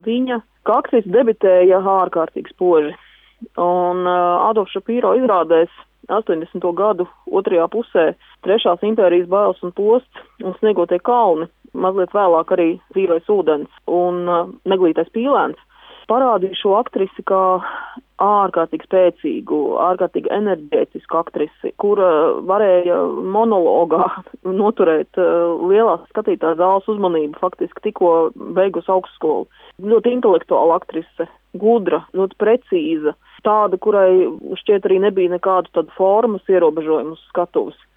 Viņa kā aktrise debitēja ārkārtīgi spoži, un Adolfs Šapīro izrādēs 80. gadu otrajā pusē Trešās impērijas bailes un posts un Sniegotie kalni, mazliet vēlāk arī Zīrais ūdens un Neglītais pīlēns, parādīja šo aktrisi kā ārkārtīgi spēcīgu, ārkārtīgi enerģētisku aktrisi, kura varēja monologā noturēt lielās skatītāju zāles uzmanību, faktiski tikko beigus augstskolu. Ļoti intelektuāla aktrise, gudra, ļoti precīza, tāda, kurai šķiet arī nebija nekādu tādu formas ierobežojumu uz skatuves.